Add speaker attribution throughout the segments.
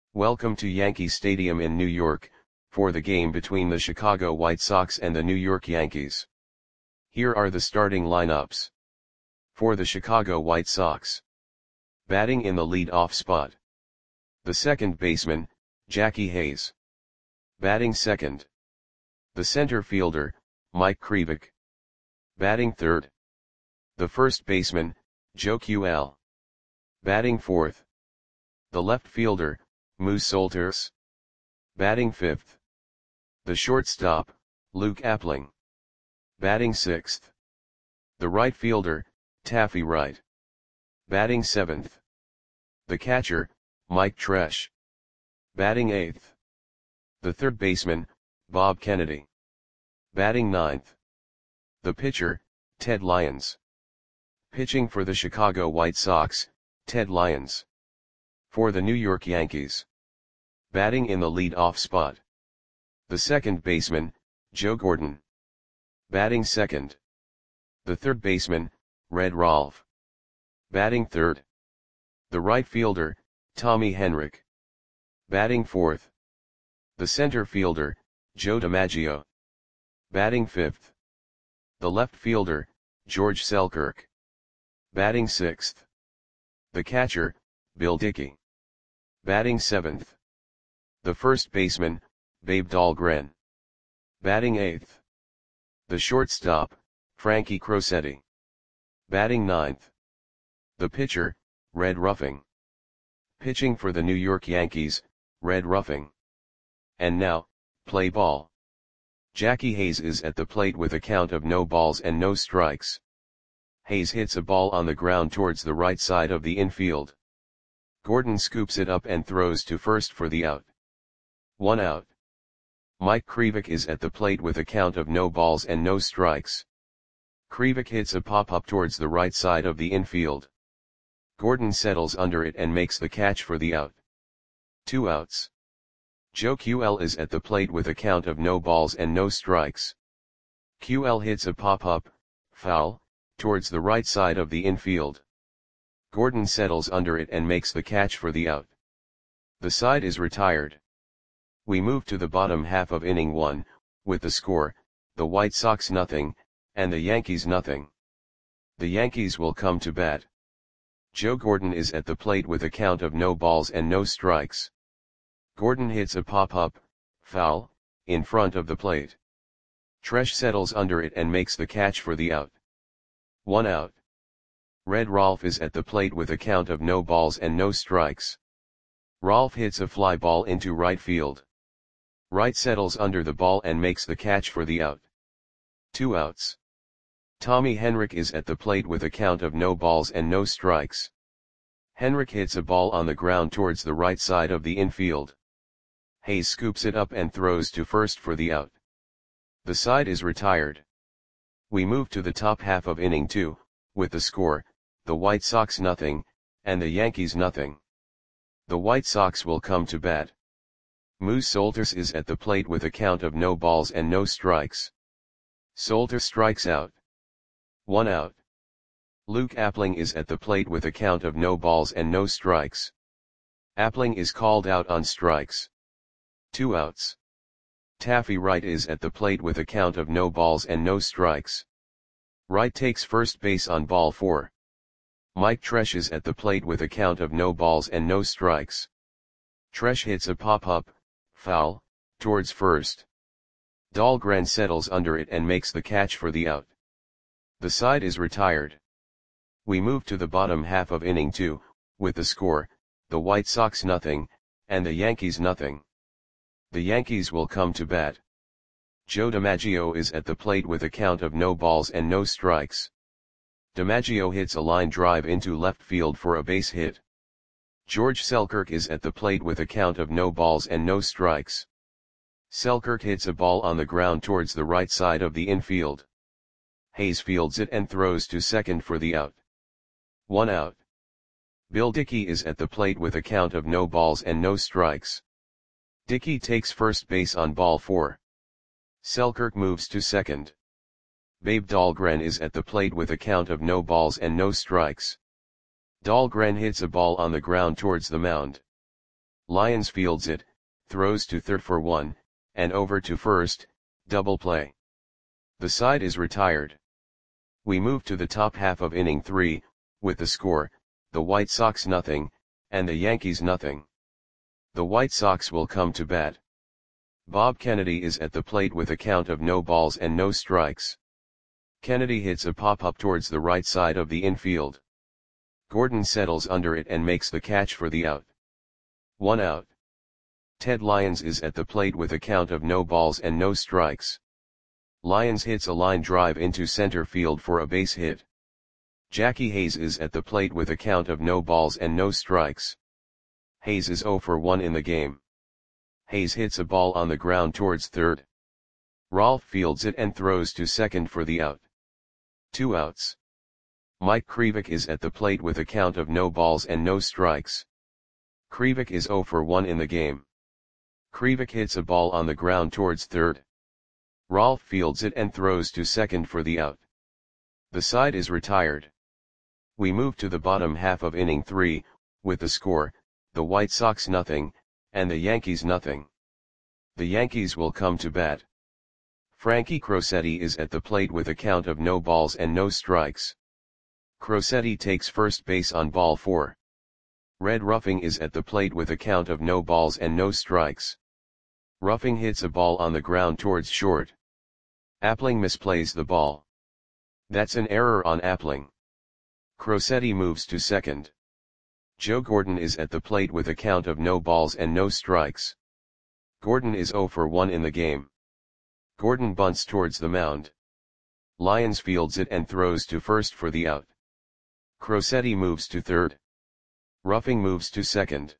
Speaker 1: Welcome to Yankee Stadium in New York, for the game between the Chicago White Sox and the New York Yankees. Here are the starting lineups. For the Chicago White Sox. Batting in the lead-off spot. The second baseman, Jackie Hayes. Batting second. The center fielder, Mike Krivik. Batting third. The first baseman, Joe QL. Batting fourth. The left fielder, Moose Solters. Batting fifth. The shortstop, Luke Appling. Batting sixth. The right fielder, Taffy Wright. Batting seventh. The catcher, Mike Tresh. Batting eighth. The third baseman, Bob Kennedy. Batting ninth. The pitcher, Ted Lyons. Pitching for the Chicago White Sox, Ted Lyons. For the New York Yankees. Batting in the lead-off spot. The second baseman, Joe Gordon. Batting second. The third baseman, Red Rolfe. Batting third. The right fielder, Tommy Henrich. Batting fourth. The center fielder, Joe DiMaggio. Batting fifth. The left fielder, George Selkirk. Batting sixth. The catcher, Bill Dickey. Batting seventh. The first baseman, Babe Dahlgren. Batting eighth. The shortstop, Frankie Crosetti. Batting ninth. The pitcher, Red Ruffing. Pitching for the New York Yankees, Red Ruffing. And now, play ball. Jackie Hayes is at the plate with a count of no balls and no strikes. Hayes hits a ball on the ground towards the right side of the infield. Gordon scoops it up and throws to first for the out. 1 out. Mike Krivik is at the plate with a count of no balls and no strikes. Krivik hits a pop-up towards the right side of the infield. Gordon settles under it and makes the catch for the out. 2 outs. Joe QL is at the plate with a count of no balls and no strikes. QL hits a pop-up, foul, towards the right side of the infield. Gordon settles under it and makes the catch for the out. The side is retired. We move to the bottom half of inning 1, with the score, the White Sox 0, and the Yankees 0. The Yankees will come to bat. Joe Gordon is at the plate with a count of no balls and no strikes. Gordon hits a pop-up, foul, in front of the plate. Tresh settles under it and makes the catch for the out. 1 out. Red Rolfe is at the plate with a count of no balls and no strikes. Rolfe hits a fly ball into right field. Wright settles under the ball and makes the catch for the out. 2 outs. Tommy Henrich is at the plate with a count of no balls and no strikes. Henrich hits a ball on the ground towards the right side of the infield. Hayes scoops it up and throws to first for the out. The side is retired. We move to the top half of inning 2, with the score, the White Sox 0, and the Yankees 0. The White Sox will come to bat. Moose Solters is at the plate with a count of no balls and no strikes. Solters strikes out. 1 out. Luke Appling is at the plate with a count of no balls and no strikes. Appling is called out on strikes. 2 outs. Taffy Wright is at the plate with a count of no balls and no strikes. Wright takes first base on ball 4. Mike Tresh is at the plate with a count of no balls and no strikes. Tresh hits a pop-up, foul, towards first. Dahlgren settles under it and makes the catch for the out. The side is retired. We move to the bottom half of inning 2, with the score, the White Sox 0, and the Yankees 0. The Yankees will come to bat. Joe DiMaggio is at the plate with a count of no balls and no strikes. DiMaggio hits a line drive into left field for a base hit. George Selkirk is at the plate with a count of no balls and no strikes. Selkirk hits a ball on the ground towards the right side of the infield. Hayes fields it and throws to second for the out. 1 out. Bill Dickey is at the plate with a count of no balls and no strikes. Dickey takes first base on ball 4. Selkirk moves to second. Babe Dahlgren is at the plate with a count of no balls and no strikes. Dahlgren hits a ball on the ground towards the mound. Lyons fields it, throws to third for 1, and over to first, double play. The side is retired. We move to the top half of inning 3, with the score, the White Sox nothing, and the Yankees nothing. The White Sox will come to bat. Bob Kennedy is at the plate with a count of no balls and no strikes. Kennedy hits a pop-up towards the right side of the infield. Gordon settles under it and makes the catch for the out. 1 out. Ted Lyons is at the plate with a count of no balls and no strikes. Lyons hits a line drive into center field for a base hit. Jackie Hayes is at the plate with a count of no balls and no strikes. Hayes is 0 for 1 in the game. Hayes hits a ball on the ground towards third. Rolfe fields it and throws to second for the out. 2 outs. Mike Krivik is at the plate with a count of no balls and no strikes. Krivik is 0 for 1 in the game. Krivik hits a ball on the ground towards third. Rolfe fields it and throws to second for the out. The side is retired. We move to the bottom half of inning 3, with the score, the White Sox nothing, and the Yankees nothing. The Yankees will come to bat. Frankie Crosetti is at the plate with a count of no balls and no strikes. Crosetti takes first base on ball 4. Red Ruffing is at the plate with a count of no balls and no strikes. Ruffing hits a ball on the ground towards short. Appling misplays the ball. That's an error on Appling. Crosetti moves to second. Joe Gordon is at the plate with a count of no balls and no strikes. Gordon is 0 for 1 in the game. Gordon bunts towards the mound. Lyons fields it and throws to first for the out. Crosetti moves to third. Ruffing moves to second.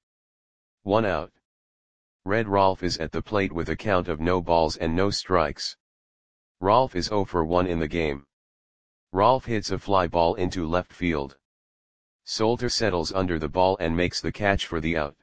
Speaker 1: 1 out. Red Rolfe is at the plate with a count of no balls and no strikes. Rolfe is 0 for 1 in the game. Rolfe hits a fly ball into left field. Solter settles under the ball and makes the catch for the out.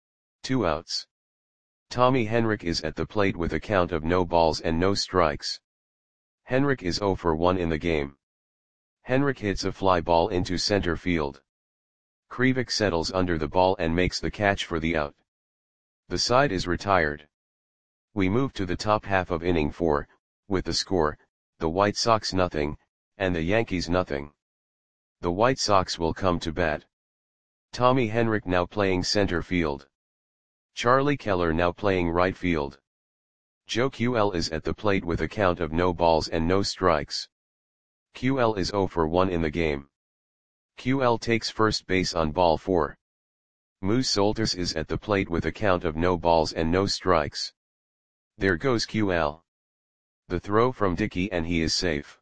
Speaker 1: 2 outs. Tommy Henrich is at the plate with a count of no balls and no strikes. Henrich is 0 for 1 in the game. Henrich hits a fly ball into center field. Krivik settles under the ball and makes the catch for the out. The side is retired. We move to the top half of inning 4, with the score, the White Sox nothing, and the Yankees nothing. The White Sox will come to bat. Tommy Henrich now playing center field. Charlie Keller now playing right field. Joe QL is at the plate with a count of no balls and no strikes. QL is 0 for 1 in the game. QL takes first base on ball 4. Moose Solters is at the plate with a count of no balls and no strikes. There goes QL. The throw from Dickey and he is safe.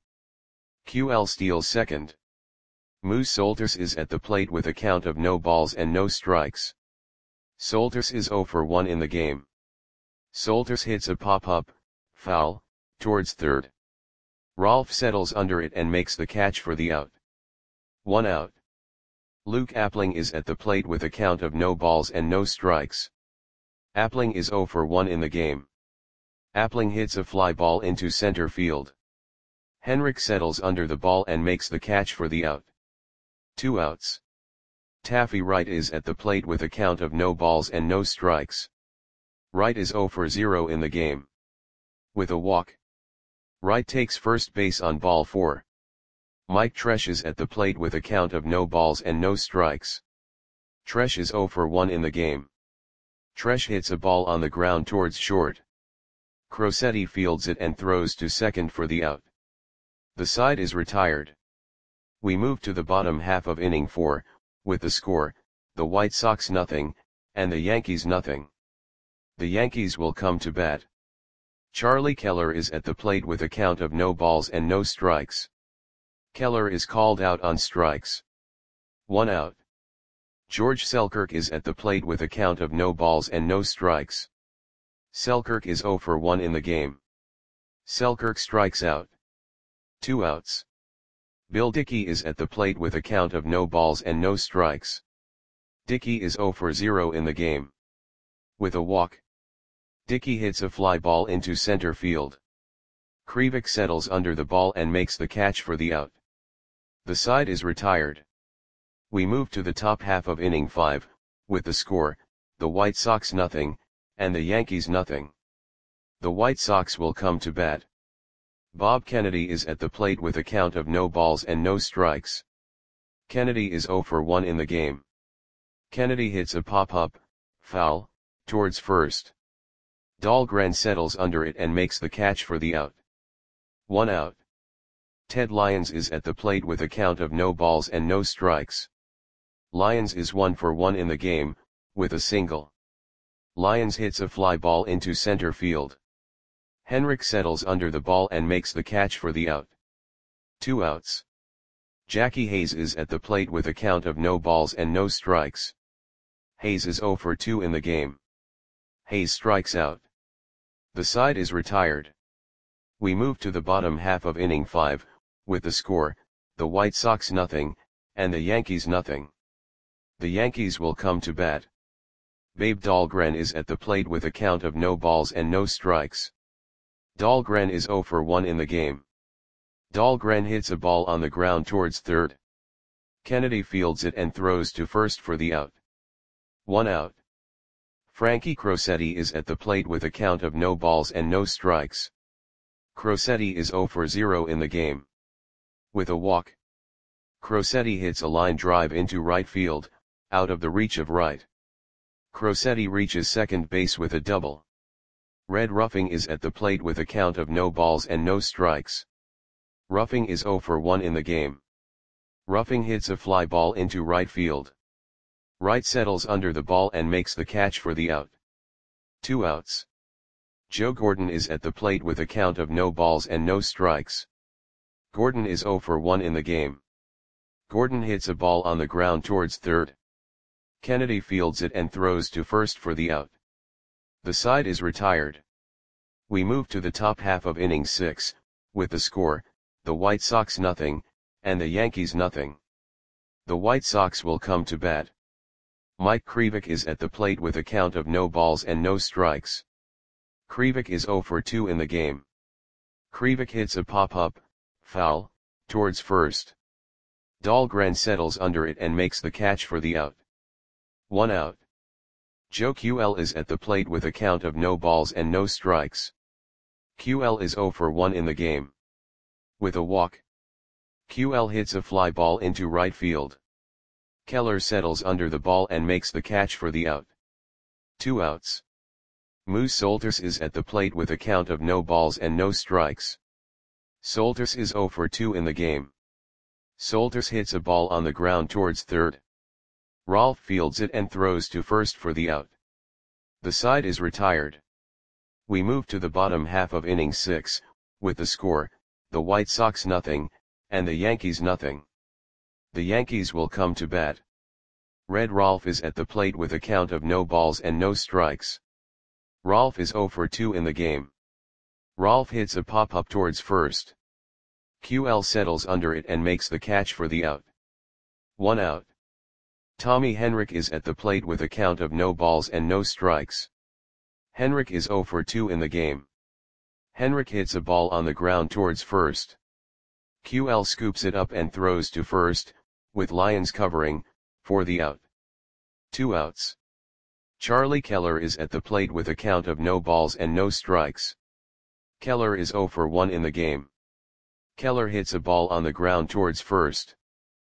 Speaker 1: QL steals second. Moose Solters is at the plate with a count of no balls and no strikes. Solters is 0 for 1 in the game. Solters hits a pop-up, foul, towards third. Rolfe settles under it and makes the catch for the out. 1 out. Luke Appling is at the plate with a count of no balls and no strikes. Appling is 0 for 1 in the game. Appling hits a fly ball into center field. Henrich settles under the ball and makes the catch for the out. 2 outs. Taffy Wright is at the plate with a count of no balls and no strikes. Wright is 0 for 0 in the game. With a walk. Wright takes first base on ball 4. Mike Tresh is at the plate with a count of no balls and no strikes. Tresh is 0 for 1 in the game. Tresh hits a ball on the ground towards short. Crosetti fields it and throws to second for the out. The side is retired. We move to the bottom half of inning 4, with the score, the White Sox nothing, and the Yankees nothing. The Yankees will come to bat. Charlie Keller is at the plate with a count of no balls and no strikes. Keller is called out on strikes. 1 out. George Selkirk is at the plate with a count of no balls and no strikes. Selkirk is 0 for 1 in the game. Selkirk strikes out. 2 outs. Bill Dickey is at the plate with a count of no balls and no strikes. Dickey is 0 for 0 in the game. With a walk. Dickey hits a fly ball into center field. Krivik settles under the ball and makes the catch for the out. The side is retired. We move to the top half of inning 5, with the score, the White Sox nothing, and the Yankees nothing. The White Sox will come to bat. Bob Kennedy is at the plate with a count of no balls and no strikes. Kennedy is 0 for 1 in the game. Kennedy hits a pop-up, foul, towards first. Dahlgren settles under it and makes the catch for the out. 1 out. Ted Lyons is at the plate with a count of no balls and no strikes. Lyons is 1 for 1 in the game, with a single. Lyons hits a fly ball into center field. Henrik settles under the ball and makes the catch for the out. 2 outs. Jackie Hayes is at the plate with a count of no balls and no strikes. Hayes is 0 for 2 in the game. Hayes strikes out. The side is retired. We move to the bottom half of inning 5, with the score, the White Sox nothing, and the Yankees nothing. The Yankees will come to bat. Babe Dahlgren is at the plate with a count of no balls and no strikes. Dahlgren is 0 for 1 in the game. Dahlgren hits a ball on the ground towards third. Kennedy fields it and throws to first for the out. 1 out. Frankie Crosetti is at the plate with a count of no balls and no strikes. Crosetti is 0 for 0 in the game. With a walk. Crosetti hits a line drive into right field, out of the reach of right. Crosetti reaches second base with a double. Red Ruffing is at the plate with a count of no balls and no strikes. Ruffing is 0 for 1 in the game. Ruffing hits a fly ball into right field. Wright settles under the ball and makes the catch for the out. 2 outs. Joe Gordon is at the plate with a count of no balls and no strikes. Gordon is 0 for 1 in the game. Gordon hits a ball on the ground towards third. Kennedy fields it and throws to first for the out. The side is retired. We move to the top half of inning 6, with the score, the White Sox nothing, and the Yankees nothing. The White Sox will come to bat. Mike Krivik is at the plate with a count of no balls and no strikes. Krivik is 0 for 2 in the game. Krivik hits a pop-up, foul, towards first. Dahlgren settles under it and makes the catch for the out. 1 out. Joe QL is at the plate with a count of no balls and no strikes. QL is 0 for 1 in the game. With a walk. QL hits a fly ball into right field. Keller settles under the ball and makes the catch for the out. 2 outs. Moose Solters is at the plate with a count of no balls and no strikes. Solters is 0 for 2 in the game. Solters hits a ball on the ground towards third. Rolf fields it and throws to first for the out. The side is retired. We move to the bottom half of inning 6, with the score, the White Sox nothing, and the Yankees nothing. The Yankees will come to bat. Red Rolf is at the plate with a count of no balls and no strikes. Rolf is 0 for 2 in the game. Rolf hits a pop-up towards first. QL settles under it and makes the catch for the out. 1 out. Tommy Henrik is at the plate with a count of no balls and no strikes. Henrik is 0 for 2 in the game. Henrik hits a ball on the ground towards first. QL scoops it up and throws to first, with Lyons covering, for the out. 2 outs. Charlie Keller is at the plate with a count of no balls and no strikes. Keller is 0 for 1 in the game. Keller hits a ball on the ground towards first.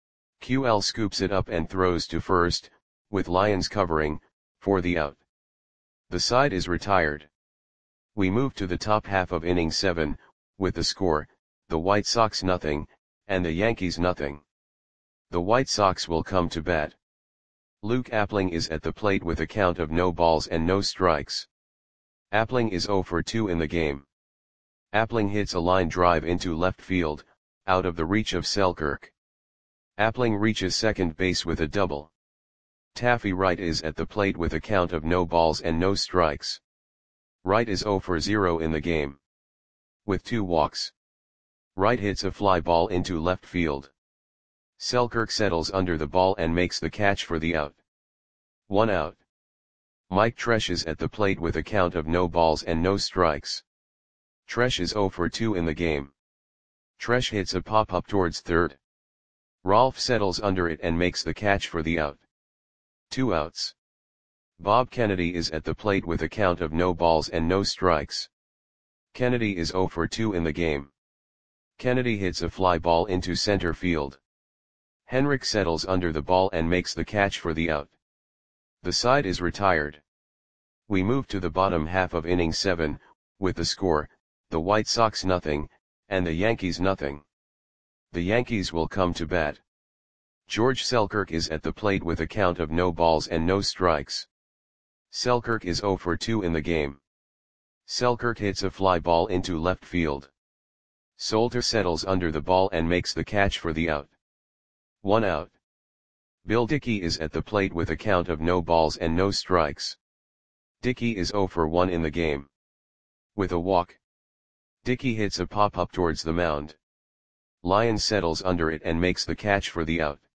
Speaker 1: QL scoops it up and throws to first, with Lyons covering, for the out. The side is retired. We move to the top half of inning 7, with the score, the White Sox nothing, and the Yankees nothing. The White Sox will come to bat. Luke Appling is at the plate with a count of no balls and no strikes. Appling is 0 for 2 in the game. Appling hits a line drive into left field, out of the reach of Selkirk. Appling reaches second base with a double. Taffy Wright is at the plate with a count of no balls and no strikes. Wright is 0 for 0 in the game. With 2 walks. Wright hits a fly ball into left field. Selkirk settles under the ball and makes the catch for the out. 1 out. Mike Tresh is at the plate with a count of no balls and no strikes. Tresh is 0 for 2 in the game. Tresh hits a pop-up towards third. Rolf settles under it and makes the catch for the out. 2 outs. Bob Kennedy is at the plate with a count of no balls and no strikes. Kennedy is 0 for 2 in the game. Kennedy hits a fly ball into center field. Henrik settles under the ball and makes the catch for the out. The side is retired. We move to the bottom half of inning 7, with the score, the White Sox nothing, and the Yankees nothing. The Yankees will come to bat. George Selkirk is at the plate with a count of no balls and no strikes. Selkirk is 0 for 2 in the game. Selkirk hits a fly ball into left field. Solter settles under the ball and makes the catch for the out. 1 out. Bill Dickey is at the plate with a count of no balls and no strikes. Dickey is 0 for 1 in the game. With a walk, Dickey hits a pop-up towards the mound. Lyons settles under it and makes the catch for the out.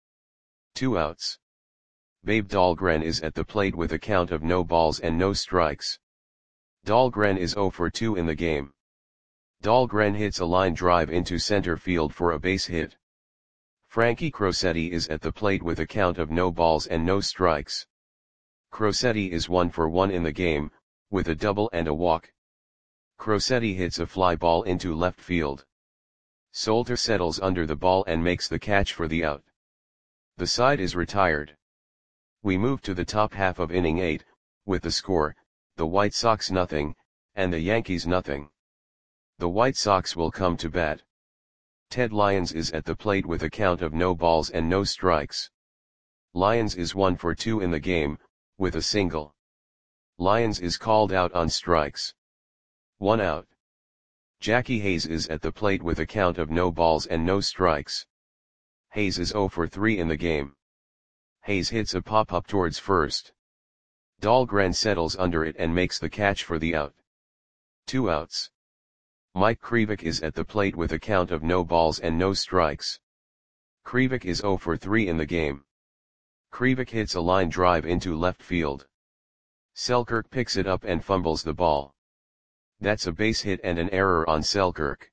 Speaker 1: 2 outs. Babe Dahlgren is at the plate with a count of no balls and no strikes. Dahlgren is 0 for 2 in the game. Dahlgren hits a line drive into center field for a base hit. Frankie Crosetti is at the plate with a count of no balls and no strikes. Crosetti is 1 for 1 in the game, with a double and a walk. Crosetti hits a fly ball into left field. Solter settles under the ball and makes the catch for the out. The side is retired. We move to the top half of inning 8, with the score, the White Sox nothing, and the Yankees nothing. The White Sox will come to bat. Ted Lyons is at the plate with a count of no balls and no strikes. Lyons is 1 for 2 in the game, with a single. Lyons is called out on strikes. 1 out. Jackie Hayes is at the plate with a count of no balls and no strikes. Hayes is 0 for 3 in the game. Hayes hits a pop-up towards first. Dahlgren settles under it and makes the catch for the out. 2 outs. Mike Krivik is at the plate with a count of no balls and no strikes. Krivik is 0 for 3 in the game. Krivik hits a line drive into left field. Selkirk picks it up and fumbles the ball. That's a base hit and an error on Selkirk.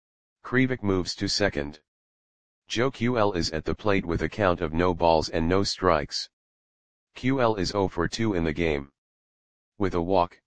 Speaker 1: Krivik moves to second. Joe QL is at the plate with a count of no balls and no strikes. QL is 0 for 2 in the game. With a walk,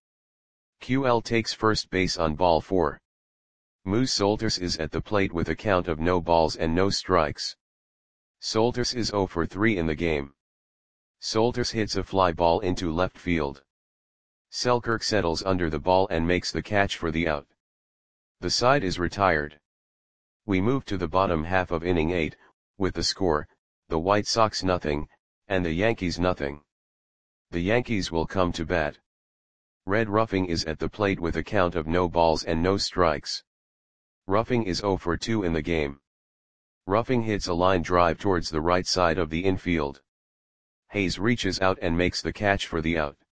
Speaker 1: QL takes first base on ball 4. Moose Solters is at the plate with a count of no balls and no strikes. Solters is 0 for 3 in the game. Solters hits a fly ball into left field. Selkirk settles under the ball and makes the catch for the out. The side is retired. We move to the bottom half of inning 8, with the score, the White Sox nothing, and the Yankees nothing. The Yankees will come to bat. Red Ruffing is at the plate with a count of no balls and no strikes. Ruffing is 0 for 2 in the game. Ruffing hits a line drive towards the right side of the infield. Hayes reaches out and makes the catch for the out.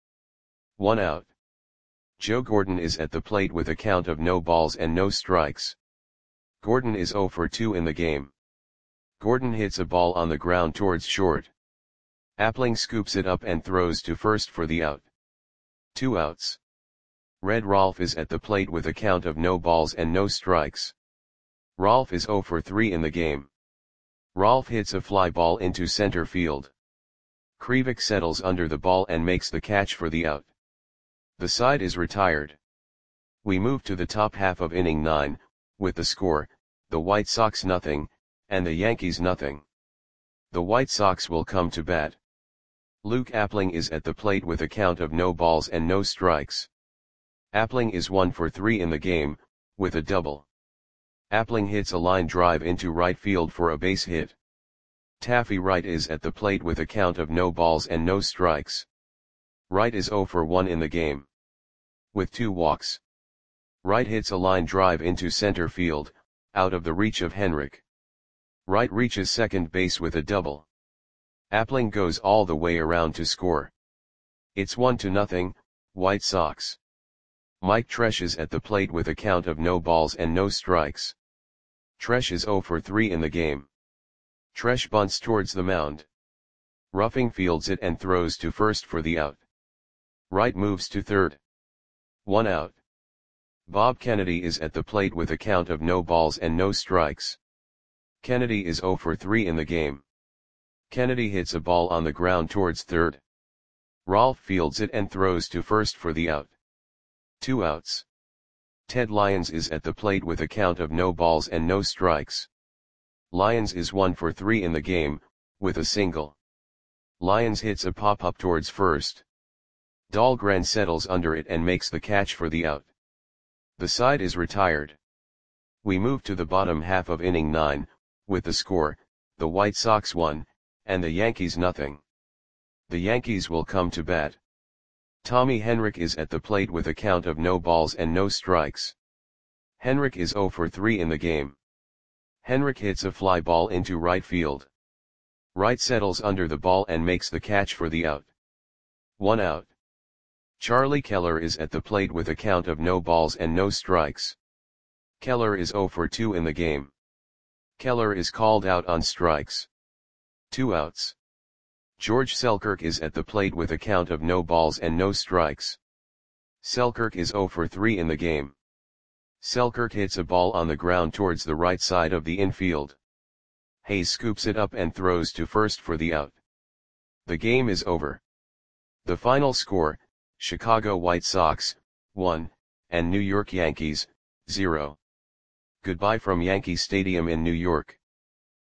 Speaker 1: 1 out. Joe Gordon is at the plate with a count of no balls and no strikes. Gordon is 0 for 2 in the game. Gordon hits a ball on the ground towards short. Appling scoops it up and throws to first for the out. 2 outs. Red Rolf is at the plate with a count of no balls and no strikes. Rolf is 0 for 3 in the game. Rolf hits a fly ball into center field. Krivik settles under the ball and makes the catch for the out. The side is retired. We move to the top half of inning 9, with the score, the White Sox nothing, and the Yankees nothing. The White Sox will come to bat. Luke Appling is at the plate with a count of no balls and no strikes. Appling is 1 for 3 in the game, with a double. Appling hits a line drive into right field for a base hit. Taffy Wright is at the plate with a count of no balls and no strikes. Wright is 0 for 1 in the game. With 2 walks. Wright hits a line drive into center field, out of the reach of Henrik. Wright reaches second base with a double. Appling goes all the way around to score. It's 1-0, White Sox. Mike Tresh is at the plate with a count of no balls and no strikes. Tresh is 0 for 3 in the game. Tresh bunts towards the mound. Ruffing fields it and throws to first for the out. Wright moves to third. 1 out. Bob Kennedy is at the plate with a count of no balls and no strikes. Kennedy is 0 for 3 in the game. Kennedy hits a ball on the ground towards third. Rolf fields it and throws to first for the out. 2 outs. Ted Lyons is at the plate with a count of no balls and no strikes. Lyons is 1 for 3 in the game, with a single. Lyons hits a pop-up towards first. Dahlgren settles under it and makes the catch for the out. The side is retired. We move to the bottom half of inning 9, with the score, the White Sox 1, and the Yankees nothing. The Yankees will come to bat. Tommy Henrich is at the plate with a count of no balls and no strikes. Henrich is 0 for 3 in the game. Henrich hits a fly ball into right field. Wright settles under the ball and makes the catch for the out. 1 out. Charlie Keller is at the plate with a count of no balls and no strikes. Keller is 0 for 2 in the game. Keller is called out on strikes. 2 outs. George Selkirk is at the plate with a count of no balls and no strikes. Selkirk is 0 for 3 in the game. Selkirk hits a ball on the ground towards the right side of the infield. Hayes scoops it up and throws to first for the out. The game is over. The final score, Chicago White Sox, 1, and New York Yankees, 0. Goodbye from Yankee Stadium in New York.